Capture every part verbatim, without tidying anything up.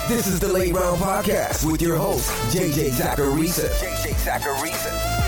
This is the Late Round Podcast with your host, J J Zachariason. J J Zachariason.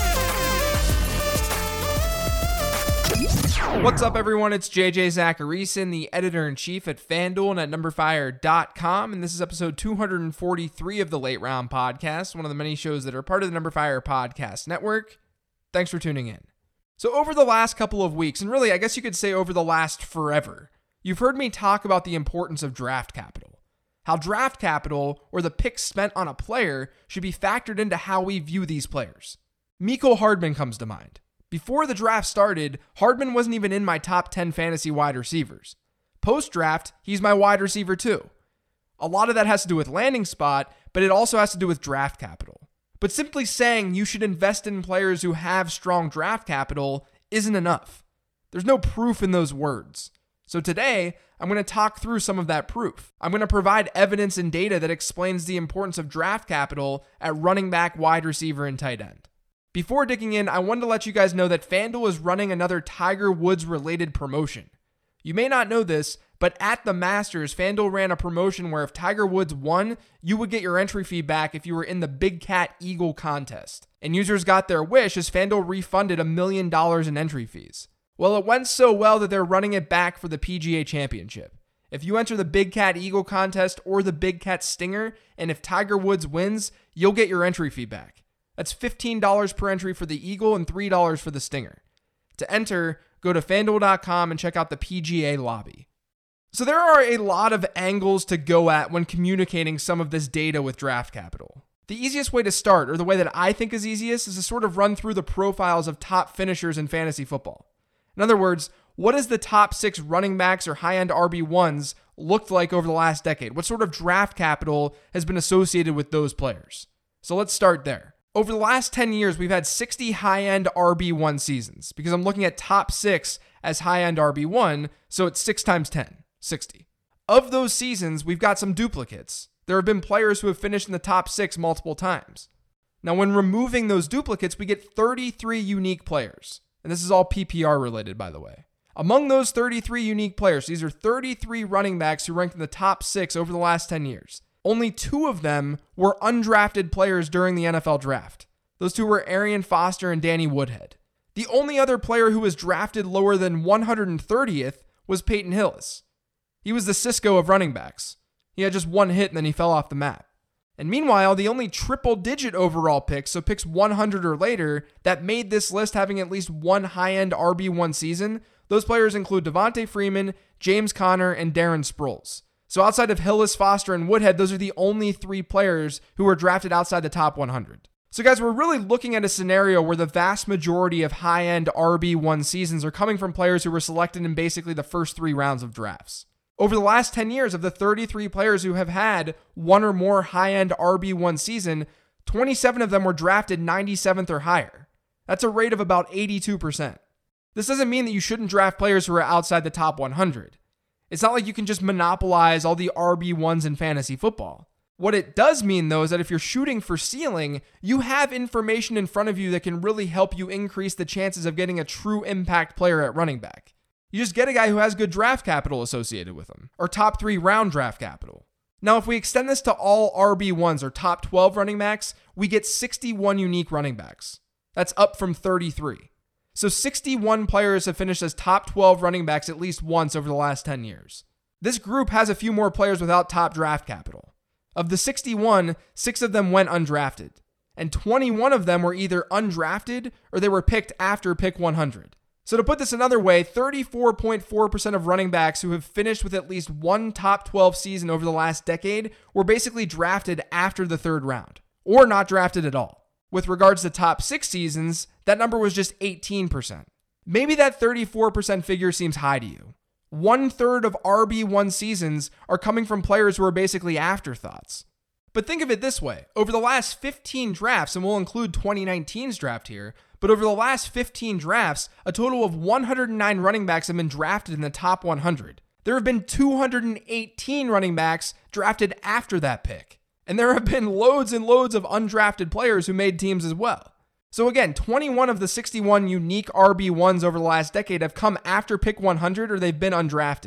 What's up, everyone? It's J J Zachariason, the editor-in-chief at FanDuel and at number fire dot com, and this is episode two hundred forty-three of the Late Round Podcast, one of the many shows that are part of the Number Fire Podcast Network. Thanks for tuning in. So over the last couple of weeks, and really, I guess you could say over the last forever, you've heard me talk about the importance of draft capital. How draft capital, or the picks spent on a player, should be factored into how we view these players. Mecole Hardman comes to mind. Before the draft started, Hardman wasn't even in my top ten fantasy wide receivers. Post-draft, he's my wide receiver too. A lot of that has to do with landing spot, but it also has to do with draft capital. But simply saying you should invest in players who have strong draft capital isn't enough. There's no proof in those words. So today, I'm going to talk through some of that proof. I'm going to provide evidence and data that explains the importance of draft capital at running back, wide receiver, and tight end. Before digging in, I wanted to let you guys know that FanDuel is running another Tiger Woods-related promotion. You may not know this, but at the Masters, FanDuel ran a promotion where if Tiger Woods won, you would get your entry fee back if you were in the Big Cat Eagle contest. And users got their wish as FanDuel refunded a million dollars in entry fees. Well, it went so well that they're running it back for the P G A Championship. If you enter the Big Cat Eagle contest or the Big Cat Stinger, and if Tiger Woods wins, you'll get your entry fee back. That's fifteen dollars per entry for the Eagle and three dollars for the Stinger. To enter, go to FanDuel dot com and check out the P G A lobby. So there are a lot of angles to go at when communicating some of this data with draft capital. The easiest way to start, or the way that I think is easiest, is to sort of run through the profiles of top finishers in fantasy football. In other words, what does the top six running backs or high-end R B ones looked like over the last decade? What sort of draft capital has been associated with those players? So let's start there. Over the last ten years, we've had sixty high-end R B one seasons, because I'm looking at top six as high-end R B one, so it's six times ten, sixty. Of those seasons, we've got some duplicates. There have been players who have finished in the top six multiple times. Now, when removing those duplicates, we get thirty-three unique players. And this is all P P R related, by the way. Among those thirty-three unique players, these are thirty-three running backs who ranked in the top six over the last ten years. Only two of them were undrafted players during the N F L draft. Those two were Arian Foster and Danny Woodhead. The only other player who was drafted lower than one hundred thirtieth was Peyton Hillis. He was the Cisco of running backs. He had just one hit and then he fell off the map. And meanwhile, the only triple-digit overall picks, so picks one hundred or later, that made this list having at least one high-end R B one season, those players include Devontae Freeman, James Conner, and Darren Sproles. So outside of Hillis, Foster, and Woodhead, those are the only three players who were drafted outside the top one hundred. So guys, we're really looking at a scenario where the vast majority of high-end R B one seasons are coming from players who were selected in basically the first three rounds of drafts. Over the last ten years, of the thirty-three players who have had one or more high-end R B one season, twenty-seven of them were drafted ninety-seventh or higher. That's a rate of about eighty-two percent. This doesn't mean that you shouldn't draft players who are outside the top one hundred. It's not like you can just monopolize all the R B ones in fantasy football. What it does mean, though, is that if you're shooting for ceiling, you have information in front of you that can really help you increase the chances of getting a true impact player at running back. You just get a guy who has good draft capital associated with him, or top three round draft capital. Now, if we extend this to all R B ones or top twelve running backs, we get sixty-one unique running backs. That's up from thirty-three. So sixty-one players have finished as top twelve running backs at least once over the last ten years. This group has a few more players without top draft capital. Of the sixty-one, six of them went undrafted, and twenty-one of them were either undrafted or they were picked after pick one hundred. So to put this another way, thirty-four point four percent of running backs who have finished with at least one top twelve season over the last decade were basically drafted after the third round, or not drafted at all. With regards to top six seasons, that number was just eighteen percent. Maybe that thirty-four percent figure seems high to you. One third of R B one seasons are coming from players who are basically afterthoughts. But think of it this way. Over the last fifteen drafts, and we'll include twenty nineteen's draft here, but over the last fifteen drafts, a total of one hundred nine running backs have been drafted in the top one hundred. There have been two hundred eighteen running backs drafted after that pick. And there have been loads and loads of undrafted players who made teams as well. So again, twenty-one of the sixty-one unique R B ones over the last decade have come after pick one hundred or they've been undrafted.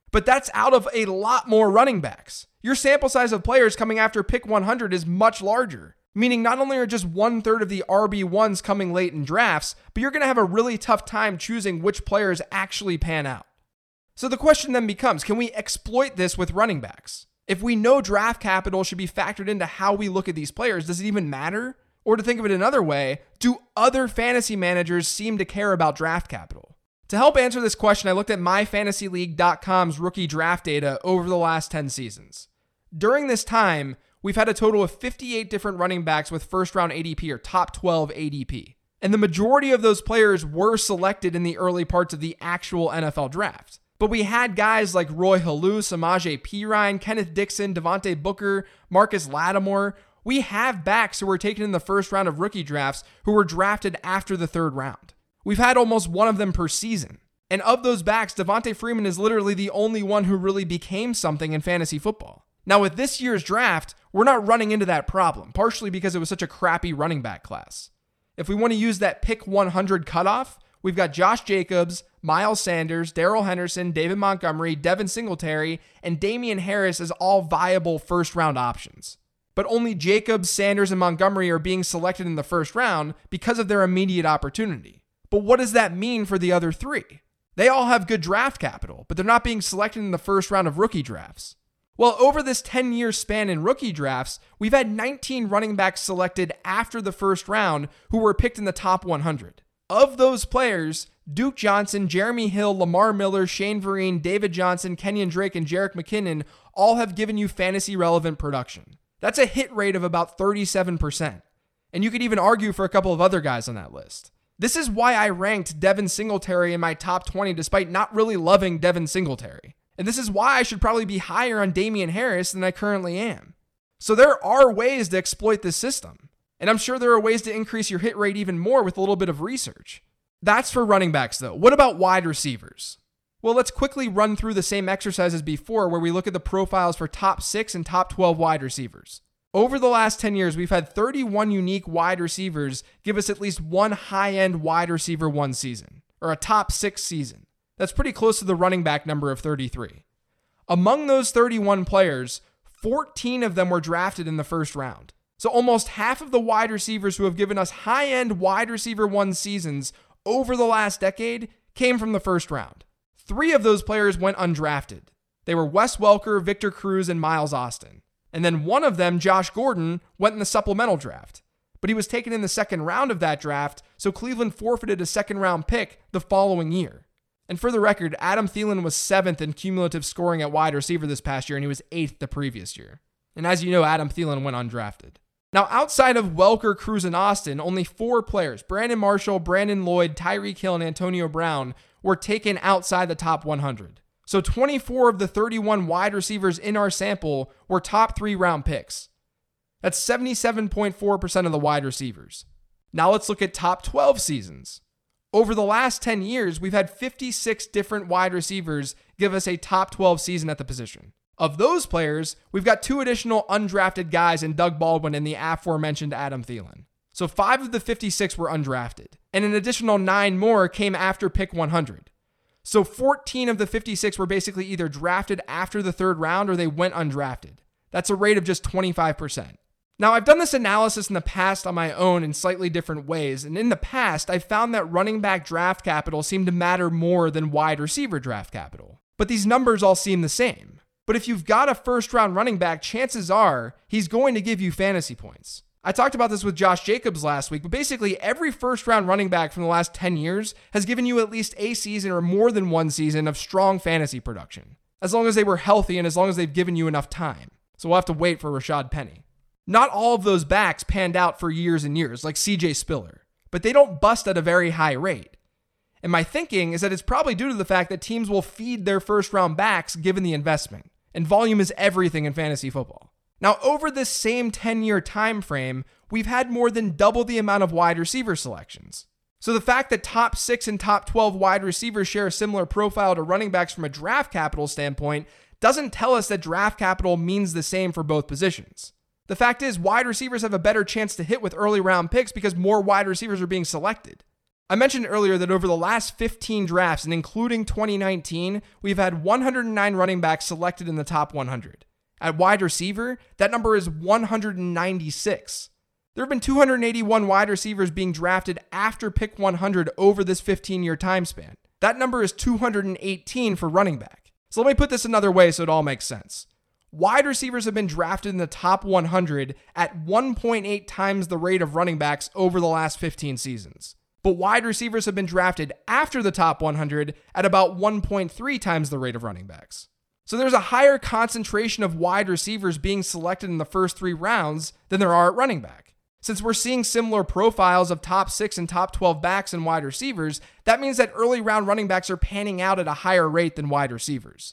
But that's out of a lot more running backs. Your sample size of players coming after pick one hundred is much larger, meaning not only are just one third of the R B ones coming late in drafts, but you're going to have a really tough time choosing which players actually pan out. So the question then becomes, can we exploit this with running backs? If we know draft capital should be factored into how we look at these players, does it even matter? Or to think of it another way, do other fantasy managers seem to care about draft capital? To help answer this question, I looked at my fantasy league dot com's rookie draft data over the last ten seasons. During this time, we've had a total of fifty-eight different running backs with first round A D P or top twelve A D P. And the majority of those players were selected in the early parts of the actual N F L draft. But we had guys like Roy Halou, Samaje Perine, Kenneth Dixon, Devontae Booker, Marcus Lattimore. We have backs who were taken in the first round of rookie drafts who were drafted after the third round. We've had almost one of them per season. And of those backs, Devontae Freeman is literally the only one who really became something in fantasy football. Now with this year's draft, we're not running into that problem, partially because it was such a crappy running back class. If we want to use that pick one hundred cutoff, we've got Josh Jacobs, Miles Sanders, Darrell Henderson, David Montgomery, Devin Singletary, and Damian Harris as all viable first round options. But only Jacobs, Sanders, and Montgomery are being selected in the first round because of their immediate opportunity. But what does that mean for the other three? They all have good draft capital, but they're not being selected in the first round of rookie drafts. Well, over this ten-year span in rookie drafts, we've had nineteen running backs selected after the first round who were picked in the top one hundred. Of those players, Duke Johnson, Jeremy Hill, Lamar Miller, Shane Vereen, David Johnson, Kenyon Drake, and Jerick McKinnon all have given you fantasy-relevant production. That's a hit rate of about thirty-seven percent. And you could even argue for a couple of other guys on that list. This is why I ranked Devin Singletary in my top twenty despite not really loving Devin Singletary. And this is why I should probably be higher on Damian Harris than I currently am. So there are ways to exploit this system. And I'm sure there are ways to increase your hit rate even more with a little bit of research. That's for running backs though. What about wide receivers? Well, let's quickly run through the same exercise as before where we look at the profiles for top six and top twelve wide receivers. Over the last ten years, we've had thirty-one unique wide receivers give us at least one high-end wide receiver one season, or a top six season. That's pretty close to the running back number of thirty-three. Among those thirty-one players, fourteen of them were drafted in the first round. So almost half of the wide receivers who have given us high-end wide receiver one seasons over the last decade came from the first round. Three of those players went undrafted. They were Wes Welker, Victor Cruz, and Miles Austin. And then one of them, Josh Gordon, went in the supplemental draft. But he was taken in the second round of that draft, so Cleveland forfeited a second round pick the following year. And for the record, Adam Thielen was seventh in cumulative scoring at wide receiver this past year, and he was eighth the previous year. And as you know, Adam Thielen went undrafted. Now, outside of Welker, Cruz, and Austin, only four players, Brandon Marshall, Brandon Lloyd, Tyreek Hill, and Antonio Brown, were taken outside the top one hundred. So twenty-four of the thirty-one wide receivers in our sample were top three round picks. That's seventy-seven point four percent of the wide receivers. Now let's look at top twelve seasons. Over the last ten years, we've had fifty-six different wide receivers give us a top twelve season at the position. Of those players, we've got two additional undrafted guys in Doug Baldwin and the aforementioned Adam Thielen. So five of the fifty-six were undrafted, and an additional nine more came after pick one hundred. So fourteen of the fifty-six were basically either drafted after the third round or they went undrafted. That's a rate of just twenty-five percent. Now, I've done this analysis in the past on my own in slightly different ways, and in the past, I found that running back draft capital seemed to matter more than wide receiver draft capital. But these numbers all seem the same. But if you've got a first-round running back, chances are he's going to give you fantasy points. I talked about this with Josh Jacobs last week, but basically every first-round running back from the last ten years has given you at least a season or more than one season of strong fantasy production, as long as they were healthy and as long as they've given you enough time. So we'll have to wait for Rashad Penny. Not all of those backs panned out for years and years, like C J Spiller, but they don't bust at a very high rate. And my thinking is that it's probably due to the fact that teams will feed their first-round backs given the investment, and volume is everything in fantasy football. Now, over this same ten-year time frame, we've had more than double the amount of wide receiver selections. So the fact that top six and top twelve wide receivers share a similar profile to running backs from a draft capital standpoint doesn't tell us that draft capital means the same for both positions. The fact is, wide receivers have a better chance to hit with early round picks because more wide receivers are being selected. I mentioned earlier that over the last fifteen drafts, and including twenty nineteen, we've had one hundred nine running backs selected in the top one hundred. At wide receiver, that number is one hundred ninety-six. There have been two hundred eighty-one wide receivers being drafted after pick one hundred over this fifteen-year time span. That number is two hundred eighteen for running back. So let me put this another way so it all makes sense. Wide receivers have been drafted in the top one hundred at one point eight times the rate of running backs over the last fifteen seasons. But wide receivers have been drafted after the top one hundred at about one point three times the rate of running backs. So there's a higher concentration of wide receivers being selected in the first three rounds than there are at running back. Since we're seeing similar profiles of top six and top twelve backs and wide receivers, that means that early round running backs are panning out at a higher rate than wide receivers.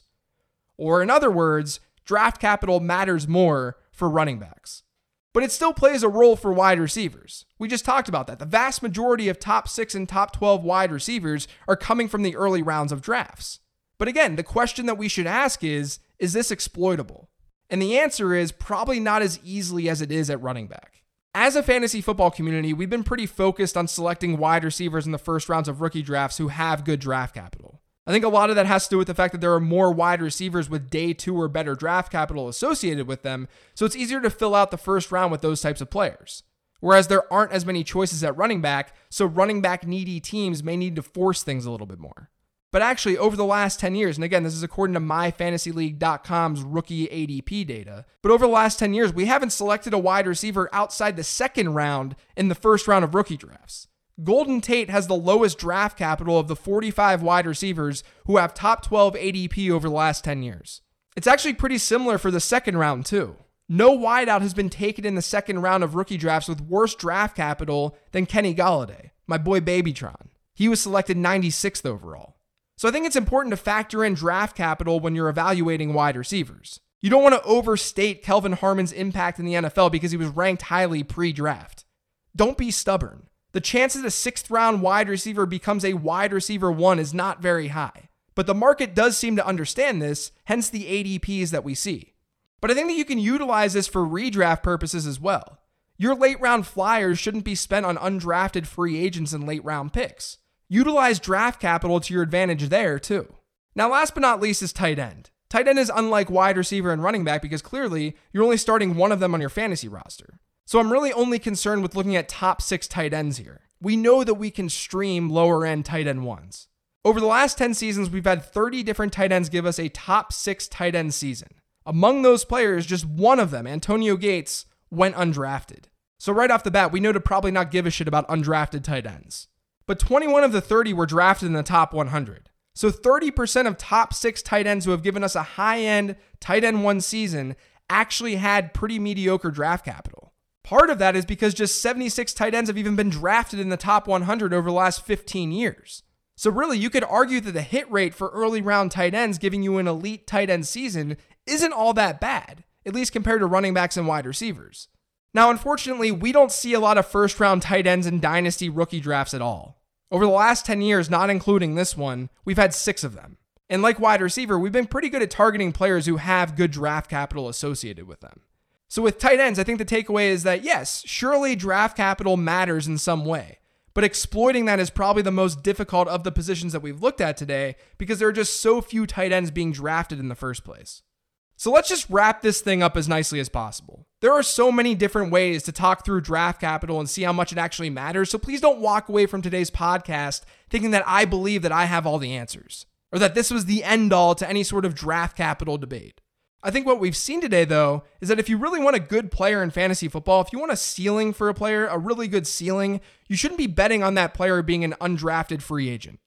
Or in other words, draft capital matters more for running backs. But it still plays a role for wide receivers. We just talked about that. The vast majority of top six and top twelve wide receivers are coming from the early rounds of drafts. But again, the question that we should ask is, is this exploitable? And the answer is probably not as easily as it is at running back. As a fantasy football community, we've been pretty focused on selecting wide receivers in the first rounds of rookie drafts who have good draft capital. I think a lot of that has to do with the fact that there are more wide receivers with day two or better draft capital associated with them, so it's easier to fill out the first round with those types of players. Whereas there aren't as many choices at running back, so running back needy teams may need to force things a little bit more. But actually, over the last ten years, and again, this is according to my fantasy league dot com's rookie A D P data, but over the last ten years, we haven't selected a wide receiver outside the second round in the first round of rookie drafts. Golden Tate has the lowest draft capital of the forty-five wide receivers who have top twelve A D P over the last ten years. It's actually pretty similar for the second round, too. No wideout has been taken in the second round of rookie drafts with worse draft capital than Kenny Golladay, my boy Babytron. He was selected ninety-sixth overall. So I think it's important to factor in draft capital when you're evaluating wide receivers. You don't want to overstate Kelvin Harmon's impact in the N F L because he was ranked highly pre-draft. Don't be stubborn. The chance that a sixth round wide receiver becomes a wide receiver one is not very high. But the market does seem to understand this, hence the A D Ps that we see. But I think that you can utilize this for redraft purposes as well. Your late round flyers shouldn't be spent on undrafted free agents and late round picks. Utilize draft capital to your advantage there too. Now, last but not least is tight end. Tight end is unlike wide receiver and running back because clearly you're only starting one of them on your fantasy roster. So I'm really only concerned with looking at top six tight ends here. We know that we can stream lower end tight end ones. Over the last ten seasons, we've had thirty different tight ends give us a top six tight end season. Among those players, just one of them, Antonio Gates, went undrafted. So right off the bat, we know to probably not give a shit about undrafted tight ends. But twenty-one of the thirty were drafted in the top one hundred. So thirty percent of top six tight ends who have given us a high-end tight end one season actually had pretty mediocre draft capital. Part of that is because just seventy-six tight ends have even been drafted in the top one hundred over the last fifteen years. So really, you could argue that the hit rate for early round tight ends giving you an elite tight end season isn't all that bad, at least compared to running backs and wide receivers. Now, unfortunately, we don't see a lot of first round tight ends in dynasty rookie drafts at all. Over the last ten years, not including this one, we've had six of them. And like wide receiver, we've been pretty good at targeting players who have good draft capital associated with them. So with tight ends, I think the takeaway is that yes, surely draft capital matters in some way, but exploiting that is probably the most difficult of the positions that we've looked at today because there are just so few tight ends being drafted in the first place. So let's just wrap this thing up as nicely as possible. There are so many different ways to talk through draft capital and see how much it actually matters, so please don't walk away from today's podcast thinking that I believe that I have all the answers, or that this was the end all to any sort of draft capital debate. I think what we've seen today, though, is that if you really want a good player in fantasy football, if you want a ceiling for a player, a really good ceiling, you shouldn't be betting on that player being an undrafted free agent.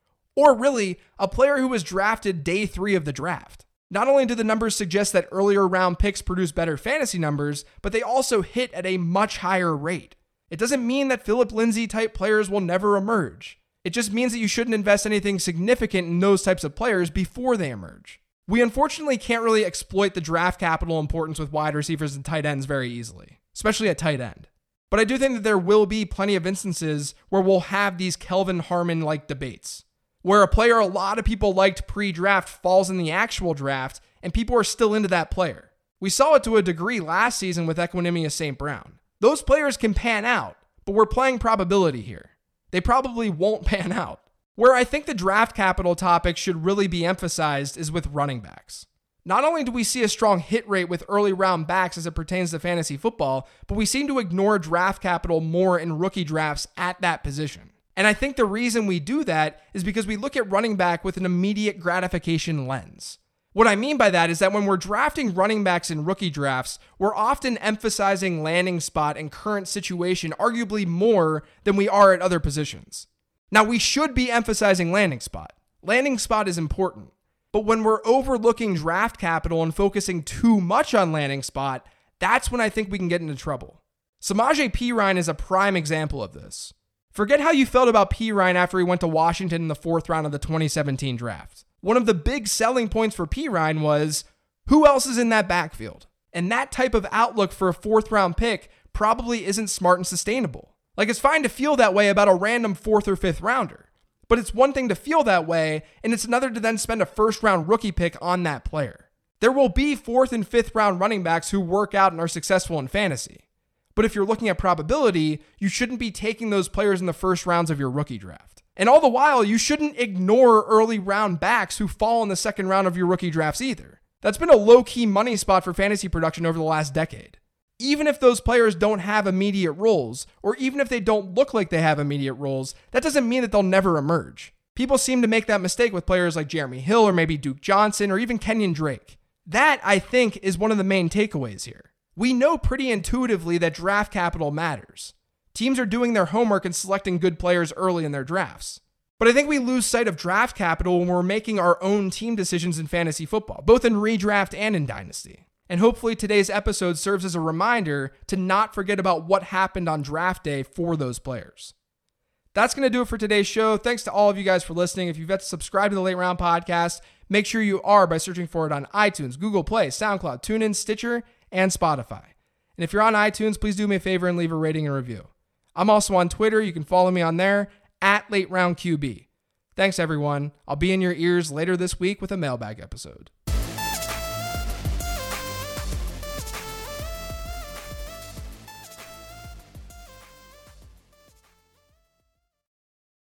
Or really, a player who was drafted day three of the draft. Not only do the numbers suggest that earlier round picks produce better fantasy numbers, but they also hit at a much higher rate. It doesn't mean that Philip Lindsay type players will never emerge. It just means that you shouldn't invest anything significant in those types of players before they emerge. We unfortunately can't really exploit the draft capital importance with wide receivers and tight ends very easily, especially at tight end. But I do think that there will be plenty of instances where we'll have these Kelvin Harmon-like debates, where a player a lot of people liked pre-draft falls in the actual draft, and people are still into that player. We saw it to a degree last season with Equanimeous Saint Brown. Those players can pan out, but we're playing probability here. they probably won't pan out. Where I think the draft capital topic should really be emphasized is with running backs. Not only do we see a strong hit rate with early round backs as it pertains to fantasy football, but we seem to ignore draft capital more in rookie drafts at that position. And I think the reason we do that is because we look at running back with an immediate gratification lens. What I mean by that is that when we're drafting running backs in rookie drafts, we're often emphasizing landing spot and current situation arguably more than we are at other positions. Now, we should be emphasizing landing spot. Landing spot is important. But when we're overlooking draft capital and focusing too much on landing spot, that's when I think we can get into trouble. Samaje Perine is a prime example of this. Forget how you felt about Perine after he went to Washington in the fourth round of the twenty seventeen draft. One of the big selling points for Perine was, who else is in that backfield? And that type of outlook for a fourth round pick probably isn't smart and sustainable. Like, it's fine to feel that way about a random fourth or fifth rounder. But it's one thing to feel that way, and it's another to then spend a first-round rookie pick on that player. There will be fourth and fifth round running backs who work out and are successful in fantasy. But if you're looking at probability, you shouldn't be taking those players in the first rounds of your rookie draft. And all the while, you shouldn't ignore early round backs who fall in the second round of your rookie drafts either. That's been a low-key money spot for fantasy production over the last decade. Even if those players don't have immediate roles, or even if they don't look like they have immediate roles, that doesn't mean that they'll never emerge. People seem to make that mistake with players like Jeremy Hill or maybe Duke Johnson or even Kenyon Drake. That, I think, is one of the main takeaways here. We know pretty intuitively that draft capital matters. Teams are doing their homework and selecting good players early in their drafts. But I think we lose sight of draft capital when we're making our own team decisions in fantasy football, both in redraft and in Dynasty. And hopefully today's episode serves as a reminder to not forget about what happened on draft day for those players. That's going to do it for today's show. Thanks to all of you guys for listening. If you've yet to subscribe to the Late Round Podcast, make sure you are by searching for it on iTunes, Google Play, SoundCloud, TuneIn, Stitcher, and Spotify. And if you're on iTunes, please do me a favor and leave a rating and review. I'm also on Twitter. You can follow me on there at Late Round Q B. Thanks, everyone. I'll be in your ears later this week with a mailbag episode.